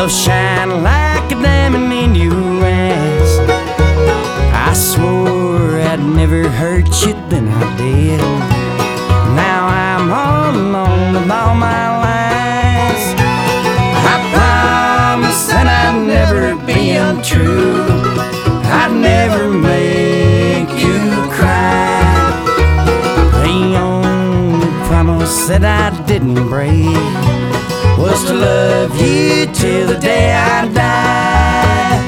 Love shine like a diamond in your eyes. I swore I'd never hurt you, then I did. Now I'm all alone with all my lies. I promised that I'd never be untrue. I'd never make you cry. The only promise that I didn't break was to love you till the day I die.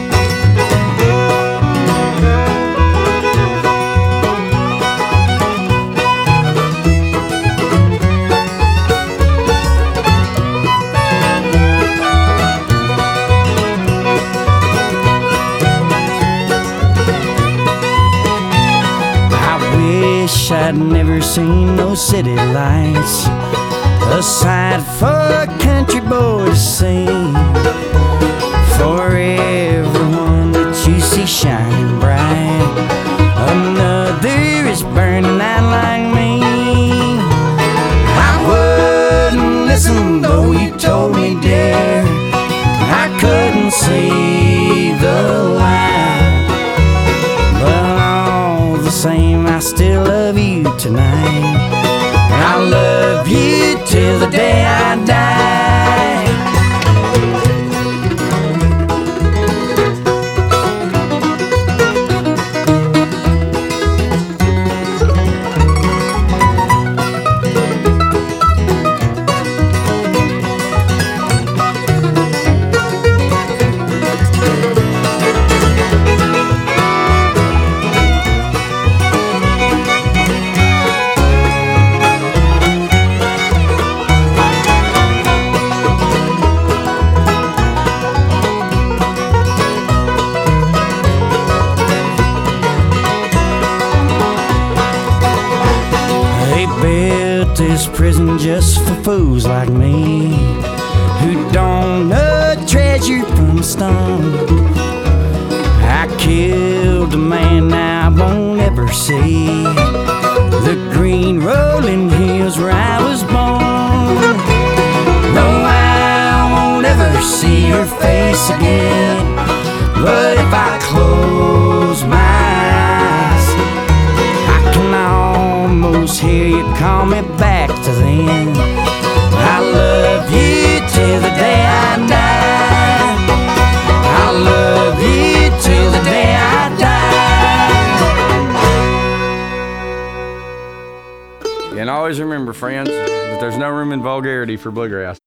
I'd never seen no city lights, a sight for a country boy to see. For everyone that you see shining bright, another is burning out like me. I wouldn't listen though you told me, dear, I couldn't see the light. But all the same, I still love you tonight. I'll love you till the day I die. Built this prison just for fools like me, who don't know treasure from a stone. I killed a man I won't ever see the green rolling hills where I was born. No, I won't ever see your face again, but if I close my eyes, I can almost hear you call me back to then. I love you till the day I die. I love you till the day I die. And always remember, friends, that there's no room in vulgarity for bluegrass.